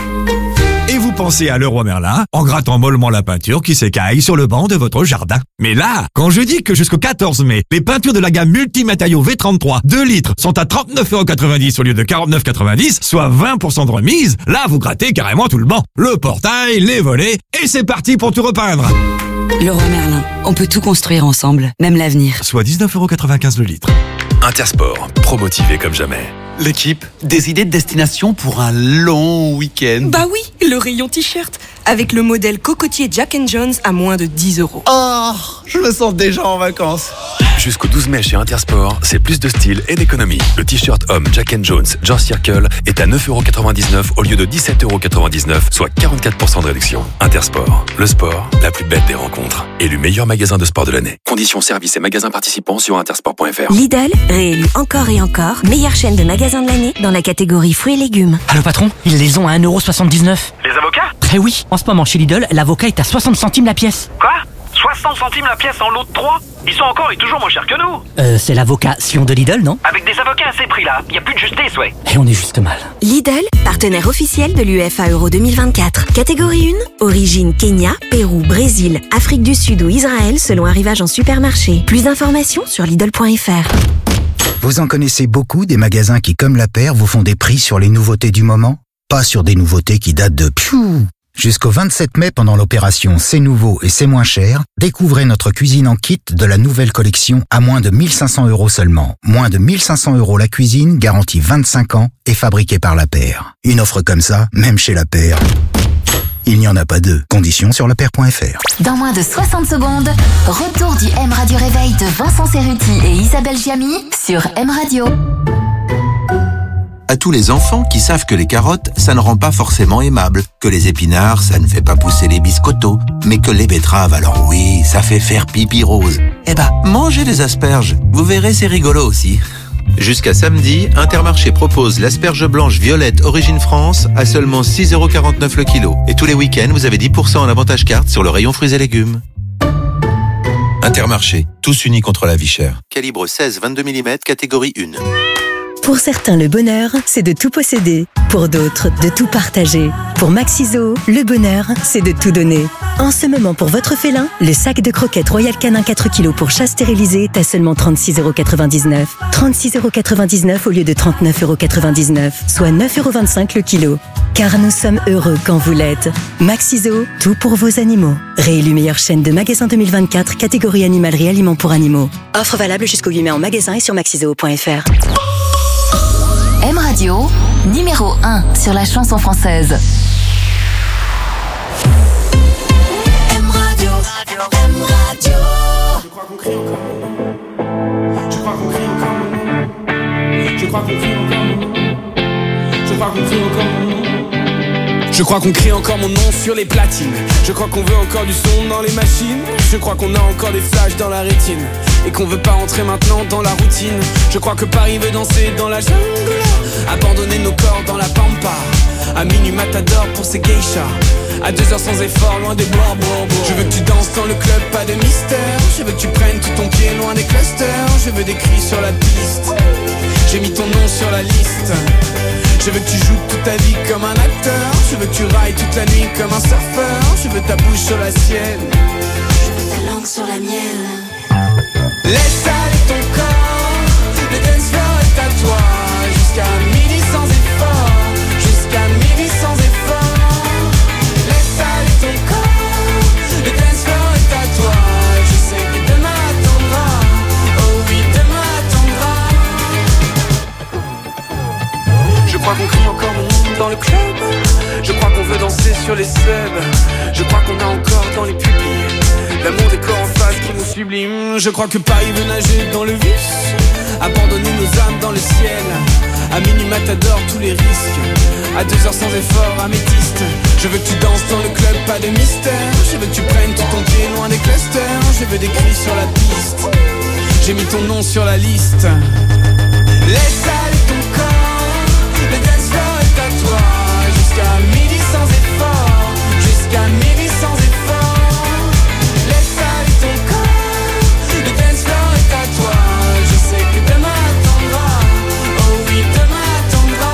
Et vous pensez à Leroy Merlin en grattant mollement la peinture qui s'écaille sur le banc de votre jardin. Mais là, quand je dis que jusqu'au 14 mai, les peintures de la gamme Multimatériaux V33 2 litres sont à 39,90 € au lieu de 49,90 €, soit 20% de remise, là vous grattez carrément tout le banc. Le portail, les volets, et c'est parti pour tout repeindre. Leroy Merlin, on peut tout construire ensemble, même l'avenir. Soit 19,95 € le litre. Intersport, promotivé comme jamais. L'équipe, des idées de destination pour un long week-end. Bah oui, le rayon t-shirt, avec le modèle cocotier Jack & Jones à moins de 10 €. Oh, je me sens déjà en vacances. Jusqu'au 12 mai chez Intersport, c'est plus de style et d'économie. Le t-shirt homme Jack & Jones George Circle est à 9,99 € au lieu de 17,99 €, soit 44% de réduction. Intersport, le sport, la plus belle des rencontres. Élu meilleur magasin de sport de l'année. Conditions, services et magasins participants sur intersport.fr. Lidl, réélu encore et encore, meilleure chaîne de magasins de l'année dans la catégorie fruits et légumes. Allô patron, ils les ont à 1,79 €. Les avocats ? Eh oui, en ce moment chez Lidl, l'avocat est à 60 centimes la pièce. Quoi ? 60 centimes la pièce en lot de 3 ? Ils sont encore et toujours moins chers que nous. C'est l'avocat Sion de Lidl, non ? Avec des avocats à ces prix-là, y a plus de justice, ouais. Et on est juste mal. Lidl, partenaire officiel de l'UEFA Euro 2024. Catégorie 1, origine Kenya, Pérou, Brésil, Afrique du Sud ou Israël selon arrivage en supermarché. Plus d'informations sur Lidl.fr. Vous en connaissez beaucoup des magasins qui, comme La Paire, vous font des prix sur les nouveautés du moment ? Pas sur des nouveautés qui datent de Jusqu'au 27 mai, pendant l'opération C'est nouveau et c'est moins cher, découvrez notre cuisine en kit de la nouvelle collection à moins de 1 500 € seulement. Moins de 1 500 € la cuisine, garantie 25 ans et fabriquée par La Paire. Une offre comme ça, même chez La Paire, il n'y en a pas deux. Conditions sur lapaire.fr. Dans moins de 60 secondes, retour du M Radio Réveil de Vincent Cerruti et Isabelle Giamy sur M Radio. À tous les enfants qui savent que les carottes, ça ne rend pas forcément aimable, que les épinards, ça ne fait pas pousser les biscottos, mais que les betteraves, alors oui, ça fait faire pipi rose. Eh ben, mangez les asperges, vous verrez, c'est rigolo aussi. Jusqu'à samedi, Intermarché propose l'asperge blanche violette Origine France à seulement 6,49 € le kilo. Et tous les week-ends, vous avez 10% en avantage carte sur le rayon fruits et légumes. Intermarché, tous unis contre la vie chère. Calibre 16-22 mm, catégorie 1. Pour certains, le bonheur, c'est de tout posséder. Pour d'autres, de tout partager. Pour Maxiso, le bonheur, c'est de tout donner. En ce moment, pour votre félin, le sac de croquettes Royal Canin 4 kg pour chat stérilisé est à seulement 36,99 €. 36,99 € au lieu de 39,99 €, soit 9,25 € le kilo. Car nous sommes heureux quand vous l'êtes. Maxiso, tout pour vos animaux. Réélu meilleure chaîne de magasins 2024, catégorie animalerie aliments pour animaux. Offre valable jusqu'au 8 mai en magasin et sur maxiso.fr. M Radio, numéro 1 sur la chanson française. M Radio, M Radio. Je crois qu'on crie encore mon nom. Je crois qu'on crie encore mon nom. Je crois qu'on crie encore mon nom. Je crois qu'on crie encore mon nom. Je crois qu'on crie encore mon nom sur les platines. Je crois qu'on veut encore du son dans les machines. Je crois qu'on a encore des flashs dans la rétine et qu'on veut pas rentrer maintenant dans la routine. Je crois que Paris veut danser dans la jungle, abandonner nos corps dans la pampa. À minuit matador pour ses geishas, à 2h sans effort, loin des bois. Je veux que tu danses dans le club, pas de mystère. Je veux que tu prennes tout ton pied loin des clusters. Je veux des cris sur la piste. J'ai mis ton nom sur la liste. Je veux que tu joues toute ta vie comme un acteur. Je veux que tu railles toute la nuit comme un surfeur. Je veux ta bouche sur la sienne. Je veux ta langue sur la mienne. Laisse aller ton corps. Le dance floor est à toi. Jusqu'à midi sans effort. Jusqu'à midi sans effort. Laisse aller ton corps. Le dance floor est à toi. Je sais que demain attendra. Oh oui, demain attendra. Je crois qu'on crie encore mon nom dans le club. Je crois qu'on veut danser sur les subs. Je crois qu'on a encore dans les pupilles l'amour des corps en face qui nous sublime. Je crois que Paris veut nager dans le vice, abandonner nos âmes dans le ciel. À minuit matador tous les risques, À 2 heures sans effort, améthyste. Je veux que tu danses dans le club, pas de mystère. Je veux que tu prennes tout ton pied loin des clusters. Je veux des cris sur la piste. J'ai mis ton nom sur la liste. Laisse aller ton corps. Le dance floor est à toi. Jusqu'à midi sans effort. Jusqu'à midi sans effort. Laisse aller ton corps. Le dance floor est à toi. Je sais que demain attendra. Oh oui, demain attendra.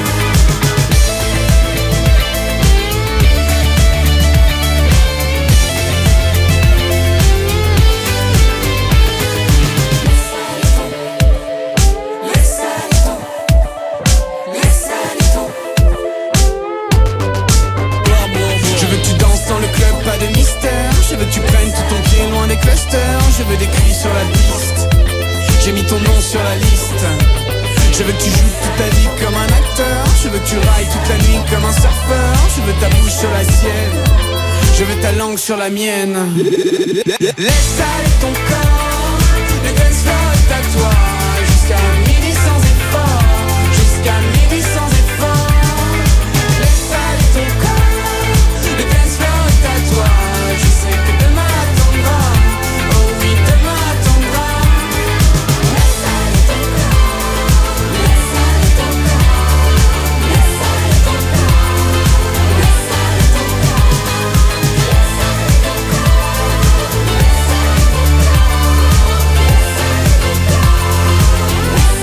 Pas de mystère, je veux que tu prennes tout ton pied loin des clusters. Je veux des cris sur la piste. J'ai mis ton nom sur la liste. Je veux que tu joues toute ta vie comme un acteur. Je veux que tu railles toute la nuit comme un surfeur. Je veux ta bouche sur la sienne. Je veux ta langue sur la mienne. Laisse aller ton corps. Le dance floor est à toi. Jusqu'à midi sans effort. Jusqu'à midi sans effort. Laisse aller ton corps. Le dance floor est à toi. Je sais que demain attendra. Oh oui, demain attendra. Laisse aller ton corps. Laisse aller ton corps. Laisse aller ton corps. Laisse aller ton corps. Laisse aller ton corps. Laisse aller ton corps.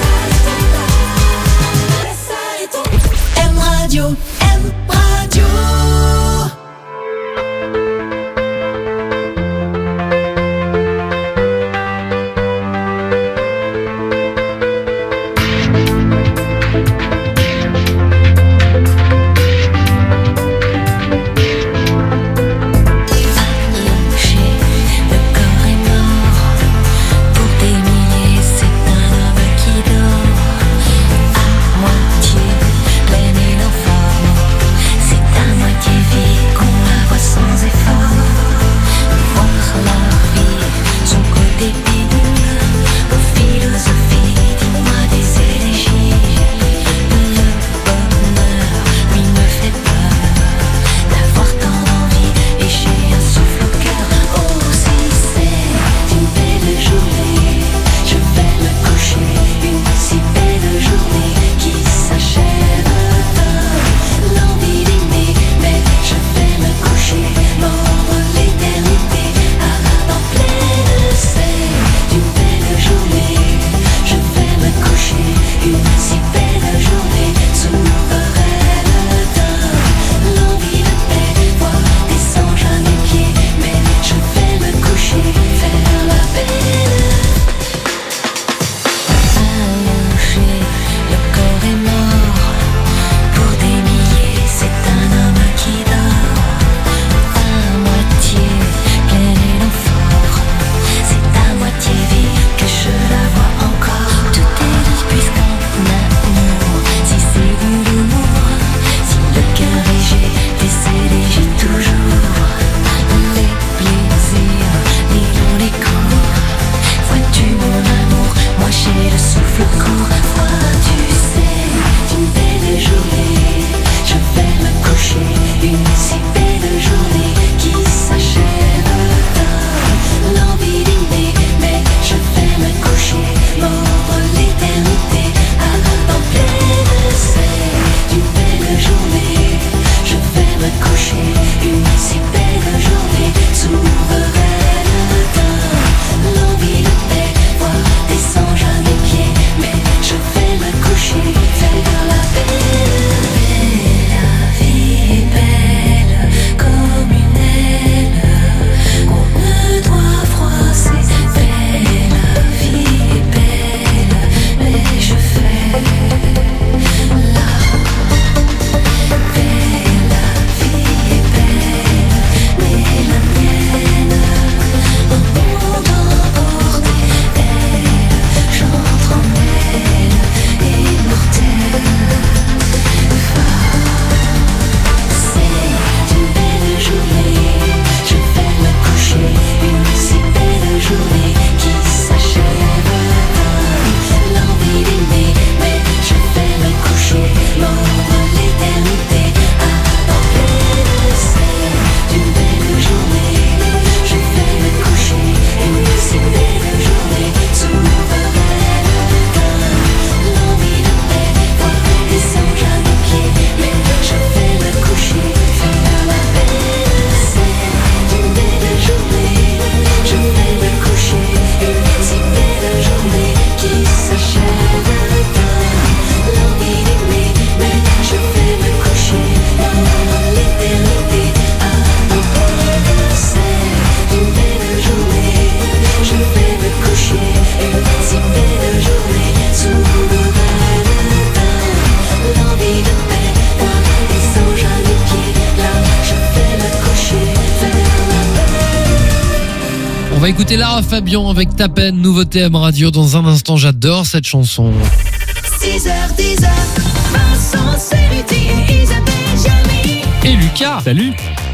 On va écouter Lara Fabian avec Ta peine, nouveauté M Radio dans un instant. J'adore cette chanson. 6h10, Vincent Cerruti et Isabelle Jamie. Et Lucas. Salut.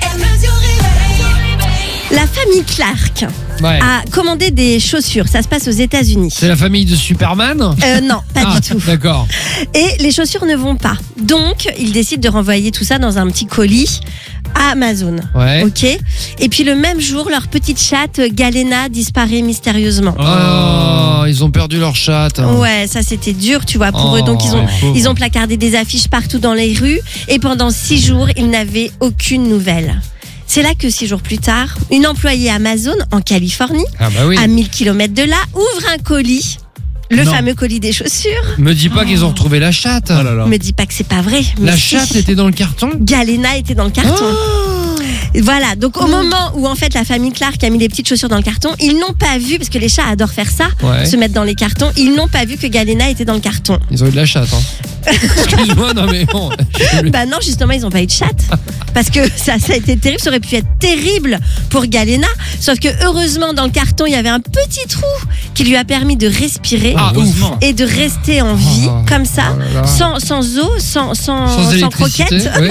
La famille Clark a commandé des chaussures. Ça se passe aux États-Unis. C'est la famille de Superman ? Non, pas du tout. D'accord. Et les chaussures ne vont pas. Donc, ils décident de renvoyer tout ça dans un petit colis à Amazon. Ouais. Ok. Et puis le même jour, leur petite chatte Galena disparaît mystérieusement. Oh, ils ont perdu leur chatte. Ouais, ça c'était dur, tu vois, pour eux. Donc ils ont placardé des affiches partout dans les rues et pendant 6 jours, ils n'avaient aucune nouvelle. C'est là que 6 jours plus tard, une employée Amazon en Californie, à 1000 km de là, ouvre un colis. Le fameux colis des chaussures. Me dis pas qu'ils ont retrouvé la chatte. Me dis pas que c'est pas vrai. La chatte était dans le carton ? Galena était dans le carton. Voilà, donc au moment où en fait la famille Clark a mis les petites chaussures dans le carton, ils n'ont pas vu, parce que les chats adorent faire ça, se mettre dans les cartons, ils n'ont pas vu que Galena était dans le carton. Ils ont eu de la chatte, Excuse-moi, non mais bon. Bah non, justement, ils n'ont pas eu de chatte. Parce que ça a été terrible, ça aurait pu être terrible pour Galena. Sauf que heureusement, dans le carton, il y avait un petit trou qui lui a permis de respirer et de rester en vie, comme ça, sans eau, sans croquettes. Oui.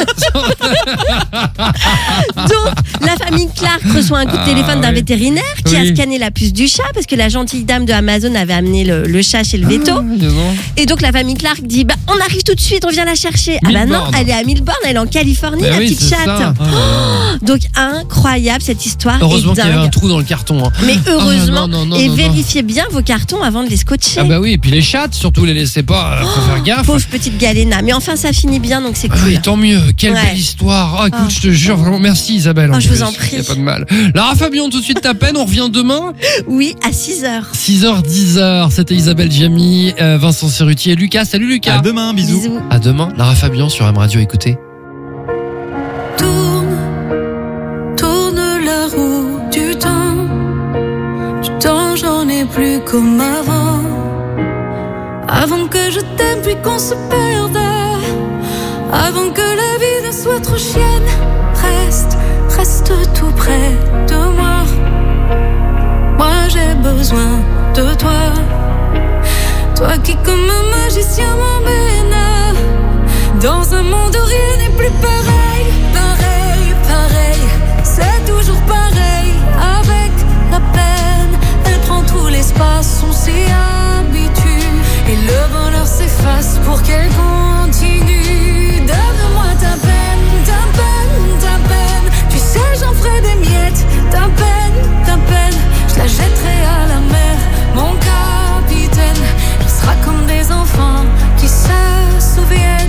Donc, la famille Clark reçoit un coup de téléphone d'un vétérinaire qui a scanné la puce du chat, parce que la gentille dame de Amazon avait amené le chat chez le veto. Et donc, la famille Clark dit, on arrive tout de suite, on vient la chercher. Ah bah non, elle est à Milbourne, elle est en Californie, la petite chatte. Donc incroyable cette histoire. Heureusement est dingue. qu'il y avait un trou dans le carton. Mais heureusement, vérifiez bien vos cartons avant de les scotcher. Ah bah oui, et puis les chattes, surtout les laissez pas, faut faire gaffe. Pauvre petite Galena, mais enfin ça finit bien, donc c'est cool. Oui, tant mieux, quelle belle histoire. Écoute, je te jure, vraiment, merci Isabelle. Je vous en prie. Y a pas de mal. Lara Fabian, tout de suite Ta peine, on revient demain ? Oui, à 6h. 6h, 10h, c'était Isabelle Jamie, Vincent Cerruti et Lucas. Salut Lucas. À demain, bisous. À demain, Lara Fabian sur M Radio, écoutez. Tourne la roue du temps. Du temps, j'en ai plus comme avant. Avant que je t'aime puis qu'on se perde. Avant que la vie ne soit trop chienne. Reste tout près de moi. Moi j'ai besoin de toi. Toi qui comme un magicien m'emmène dans un monde où rien n'est plus pareil. Pareil, c'est toujours pareil. Avec la peine, elle prend tout l'espace. On s'y habitue et le bonheur s'efface pour qu'elle continue. Donne-moi ta peine. Tu sais, j'en ferai des miettes. Ta peine, je la jetterai à la mer. Mon capitaine, il sera comme des enfants qui se souviennent.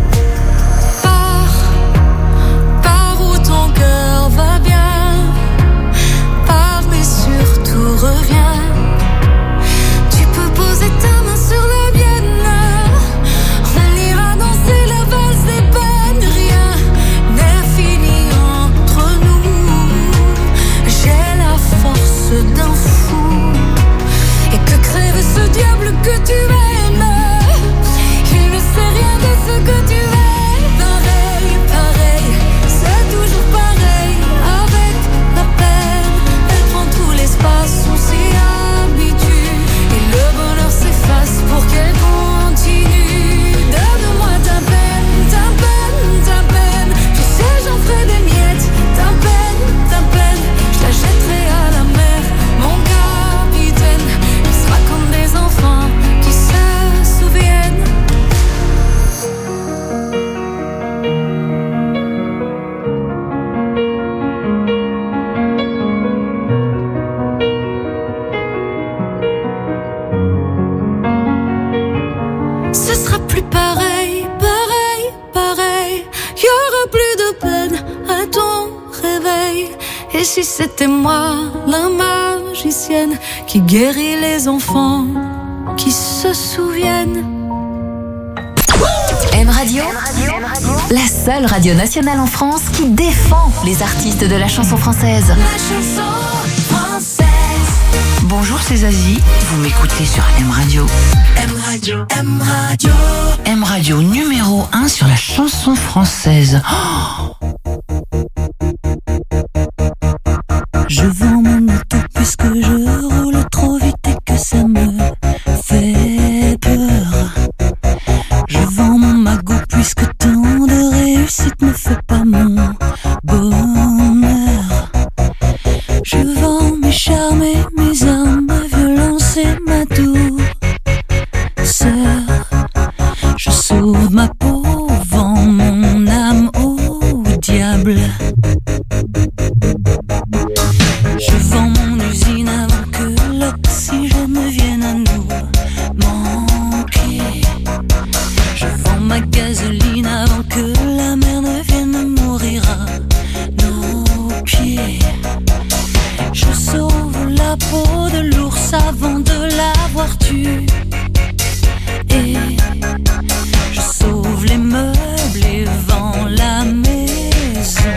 Par où ton cœur va bien. Pars mais surtout reviens. Tu peux poser ta main sur la mienne. On ira danser la valse des peines. Rien n'est fini entre nous. J'ai la force d'un fou. Et que crève ce diable que tu aimes. Il ne sait rien de ce que tu aimes. Pareil, c'est toujours pareil. Avec la peine, elle prend tout l'espace. On s'y habitue et le bonheur s'efface pour qu'elle continue. Donne-moi ta peine. Tu sais, j'en ferai des miettes. Ta peine, je la jetterai à la mer. Mon capitaine, il sera comme des enfants qui se souviennent. Ce sera plus pareil. Y aura plus de peine à ton réveil. Et si c'était moi, la magicienne, qui guérit les enfants qui se souviennent. M Radio, la seule radio nationale en France qui défend les artistes de la chanson française. La chanson française. Bonjour, c'est Zazie. Vous m'écoutez sur M Radio. M Radio numéro 1 sur la chanson française. Je vends mon auto puisque ne fait pas mon bonheur. Je vends mes charmes et mes armes, ma violence et ma douceur. Je sauve ma peau, vends mon âme au diable. Je vends mon usine avant que l'oxygène vienne à nous manquer. Je vends ma gasoline avant que la mer ne vienne mourir à nos pieds. Je sauve la peau de l'ours avant de l'avoir tué. Et je sauve les meubles et vends la maison.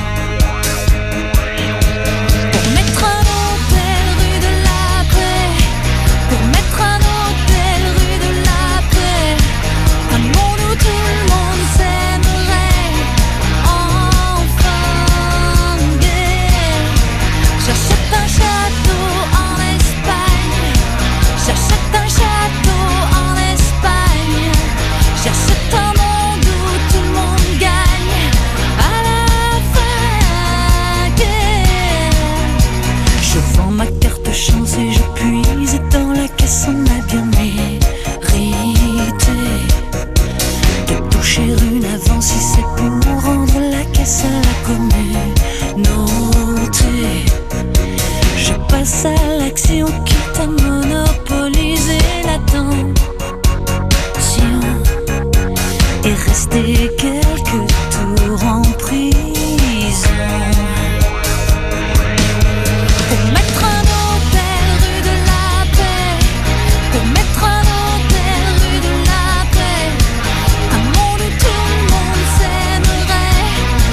Pour mettre un hôtel rue de la paix, pour mettre un hôtel rue de la paix, un monde où tout le monde s'aimerait, enfin gay. J'achète un château en Espagne, j'achète un château en Espagne, j'achète un monde où tout le monde gagne à la fin gay. Je vends ma carte chance et je puise dans la caisse, on a bien mérité de toucher une avance si c'est pour rendre la caisse à la communauté. Je passe à l'action quitte à monopoliser l'attention et rester quelques tours en prison. Pour mettre un hôtel rue de la paix, pour mettre un hôtel rue de la paix, un monde où tout le monde s'aimerait,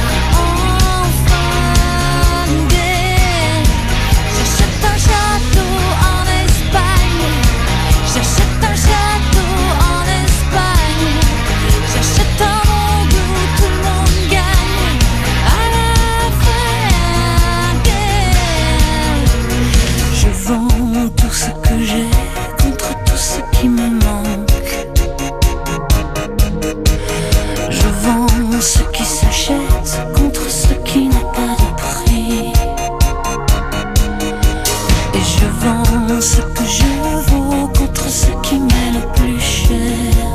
enfin gay. J'achète un château en Espagne, j'achète un château en Espagne, j'achète un monde où tout le monde gagne à la fin gay. Je vends tout ce que j'ai contre tout ce qui me manque. Je vends ce qui s'achète contre ce qui n'a pas de prix. Et je vends ce que je vaux contre ce qui m'est le plus cher.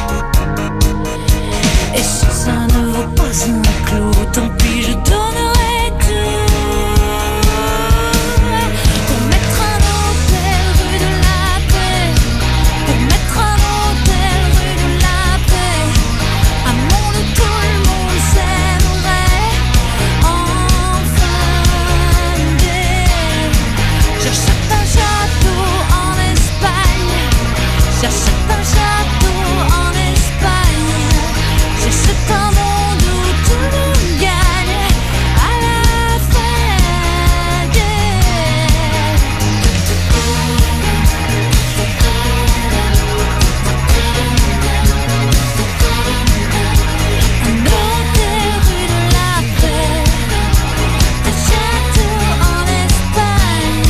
Et si ça ne vaut pas un clou, tant pis, je donnerai tout. Pour mettre un hôtel rue de la paix, pour mettre un hôtel rue de la paix, un monde où tout le monde s'aimerait, enfin gay. J'achète un château en Espagne, j'achète un château en Espagne, j'achète un monde où tout le monde gagne à la fin gay. Un hôtel rue de la paix, un château en Espagne.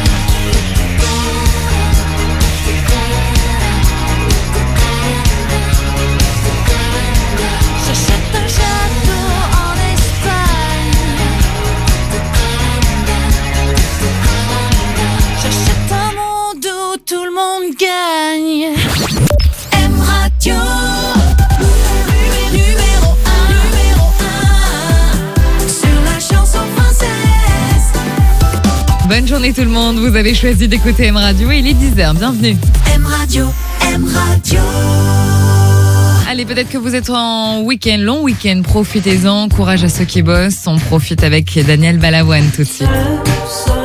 J'achète un château en Espagne, j'achète un monde où tout le monde gagne. M Radio, numéro 1 sur la chanson française. Bonne journée tout le monde, vous avez choisi d'écouter M Radio et il est 10h, bienvenue. M Radio, M Radio. Allez, peut-être que vous êtes en week-end, long week-end, profitez-en, courage à ceux qui bossent, on profite avec Daniel Balavoine tout de suite.